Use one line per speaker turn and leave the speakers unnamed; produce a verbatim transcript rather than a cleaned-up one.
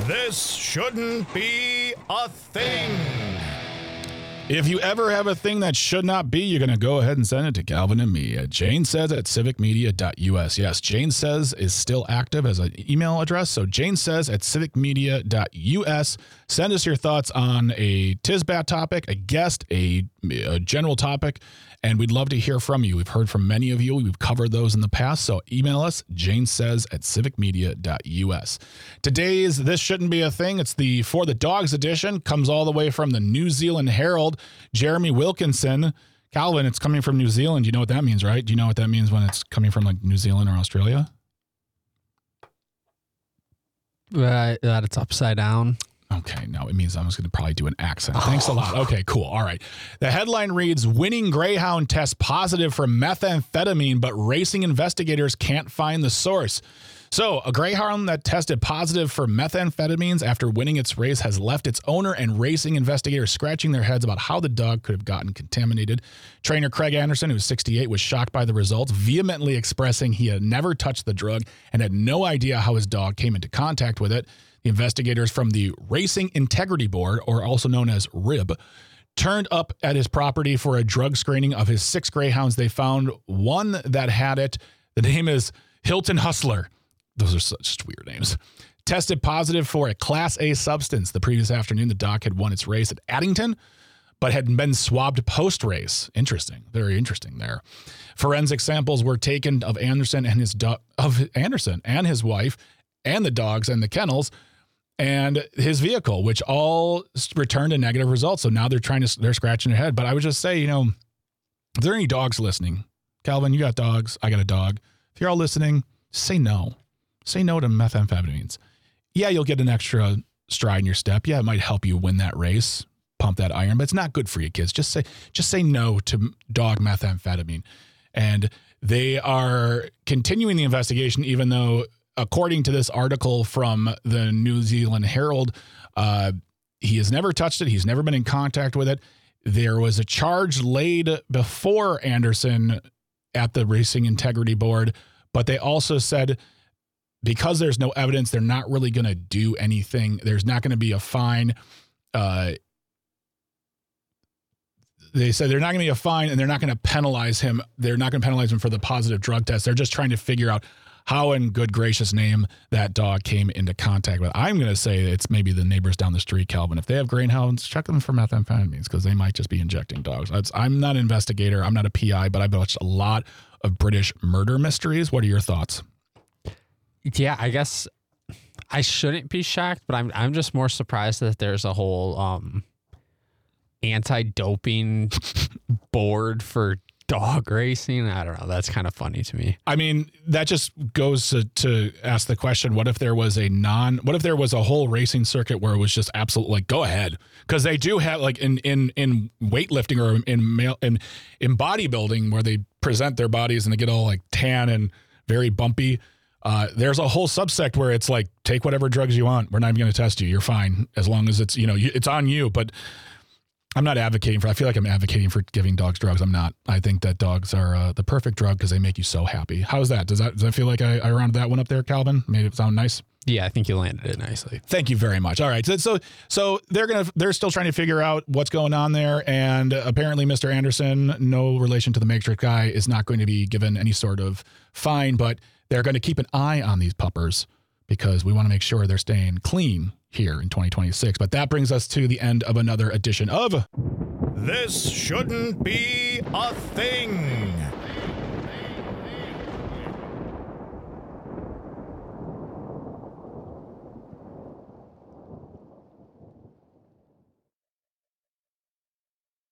This shouldn't be a thing.
If you ever have a thing that should not be, you're going to go ahead and send it to Calvin and me at Jane Says at civic media dot U S. Yes, Jane Says is still active as an email address. So Jane Says at civic media dot U S. Send us your thoughts on a Tisbat topic, a guest, a, a general topic, and we'd love to hear from you. We've heard from many of you. We've covered those in the past. So email us, Jane Says at civic media dot U S. Today's This Shouldn't Be a Thing. It's the For the Dogs edition. Comes all the way from the New Zealand Herald. Jeremy Wilkinson. Calvin, it's coming from New Zealand. You know what that means, right? Do you know what that means when it's coming from like New Zealand or Australia?
Uh, that it's upside down.
Okay, no, it means I'm just going to probably do an accent. Thanks a lot. Okay, cool. All right. The headline reads, Winning Greyhound tests positive for methamphetamine, but racing investigators can't find the source. So a Greyhound that tested positive for methamphetamines after winning its race has left its owner and racing investigators scratching their heads about how the dog could have gotten contaminated. Trainer Craig Anderson, who's sixty-eight, was shocked by the results, vehemently expressing he had never touched the drug and had no idea how his dog came into contact with it. The investigators from the Racing Integrity Board, or also known as R I B, turned up at his property for a drug screening of his six Greyhounds. They found one that had it. The name is Hilton Hustler. Those are such weird names. Tested positive for a Class A substance. The previous afternoon, the dog had won its race at Addington, but had been swabbed post-race. Interesting. Very interesting there. Forensic samples were taken of Anderson and his do- of Anderson and his wife and the dogs and the kennels and his vehicle, which all returned a negative result. So now they're trying to, they're scratching their head. But I would just say, you know, if there are any dogs listening, Calvin, you got dogs, I got a dog. If you're all listening, say no. Say no to methamphetamines. Yeah, you'll get an extra stride in your step. Yeah, it might help you win that race, pump that iron, but it's not good for you, kids. Just say, just say no to dog methamphetamine. And they are continuing the investigation, even though, according to this article from the New Zealand Herald, uh, he has never touched it. He's never been in contact with it. There was a charge laid before Anderson at the Racing Integrity Board, but they also said because there's no evidence, they're not really going to do anything. There's not going to be a fine. Uh, they said they're not going to be a fine, and they're not going to penalize him. They're not going to penalize him for the positive drug test. They're just trying to figure out how in good gracious name that dog came into contact with. I'm going to say it's maybe the neighbors down the street, Calvin. If they have greyhounds, check them for methamphetamines because they might just be injecting dogs. It's, I'm not an investigator. I'm not a P I, but I've watched a lot of British murder mysteries. What are your thoughts?
Yeah, I guess I shouldn't be shocked, but I'm I'm just more surprised that there's a whole um, anti-doping board for dog racing. I don't know. That's kind of funny to me.
I mean, that just goes to, to ask the question, what if there was a non, what if there was a whole racing circuit where it was just absolutely like, go ahead. Because they do have like in, in, in weightlifting or in male in, in bodybuilding where they present their bodies and they get all like tan and very bumpy. Uh, there's a whole subsect where it's like, take whatever drugs you want. We're not even going to test you. You're fine. As long as it's, you know, it's on you. But I'm not advocating for, I feel like I'm advocating for giving dogs drugs. I'm not. I think that dogs are uh, the perfect drug because they make you so happy. How's that? Does that, does that feel like I, I rounded that one up there, Calvin? Made it sound nice?
Yeah, I think you landed it nicely.
Thank you very much. All right. So, so, so they're going to, they're still trying to figure out what's going on there. And apparently Mister Anderson, no relation to the Matrix guy, is not going to be given any sort of fine, but they're going to keep an eye on these puppers because we want to make sure they're staying clean here in twenty twenty-six. But that brings us to the end of another edition of
This Shouldn't Be a Thing.